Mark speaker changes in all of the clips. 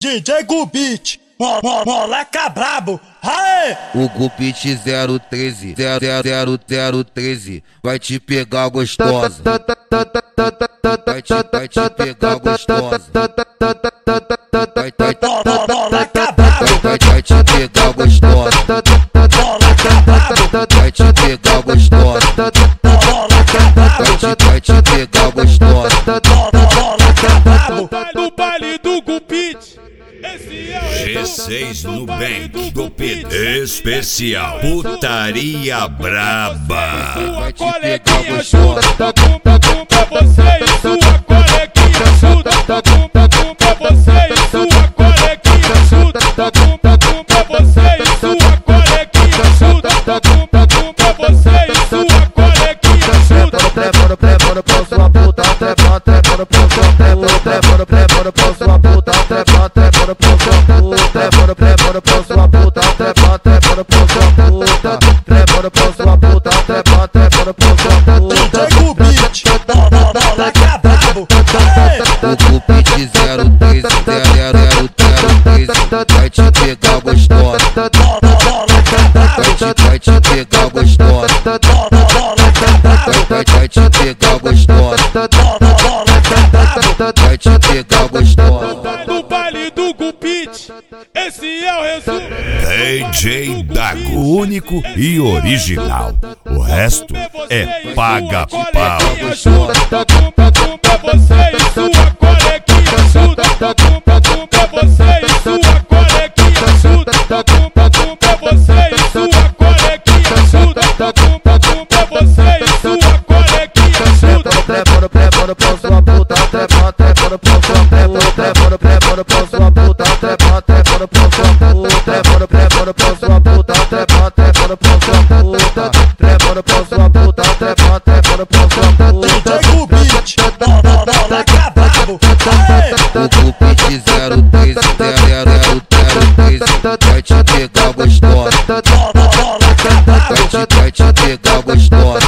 Speaker 1: DJ Gubit, moleca brabo, aê!
Speaker 2: O Gubit 013, 00013 vai te pegar gostosa. Vai te pegar gostosa.
Speaker 1: Moleca brabo,
Speaker 2: Vai te pegar gostosa. Vai te pegar gostosa. Vai te pegar gostosa.
Speaker 1: No baile do Gubit.
Speaker 3: G6 no Bank do Pit especial Putaria Braba.
Speaker 1: Sua coleguinha ajuda, pra você e sua coleguinha ajuda, pra você e sua coleguinha ajuda, pra você e sua coleguinha ajuda, pra você e sua coleguinha ajuda.
Speaker 4: Trepa no pau, sua puta, trepa no pau, sua trepa no pau, sua puta, trepa no pau, sua puta, trepa no pau, sua puta, trepa no pau, sua puta, trepa no pau, sua puta, trepa no pau, sua puta.
Speaker 1: DJ Gubit, moleca brabo, aê!
Speaker 2: O Gubit 013, 00013 vai te pegar gostosa. Vai te pegar gostosa. Vai te pegar gostosa. Vai te pegar gostosa.
Speaker 1: No baile do Gubit, esse é o resumo.
Speaker 3: DJ Dago, único e original. O resto é paga pau.
Speaker 1: Ajuda, pra você e sua coleguinha ajuda, pra você e sua coleguinha ajuda, pra você e sua coleguinha ajuda, pra você e sua coleguinha ajuda.
Speaker 4: Trepa no pau, sua puta, trepa no pau, sua puta, trepa no pau, sua puta, trepa no pau, sua puta, trepa no pau, sua puta, trepa no pau, sua puta, trepa no pau, sua puta, trepa no pau, sua puta.
Speaker 1: DJ Gubit, moleca brabo, aê!
Speaker 2: O Gubit 013, 00013 vai te pegar gostosa. Vai te pegar gostosa.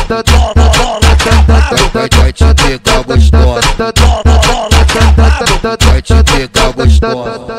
Speaker 2: Vai te pegar gostosa. Vai te pegar gostosa.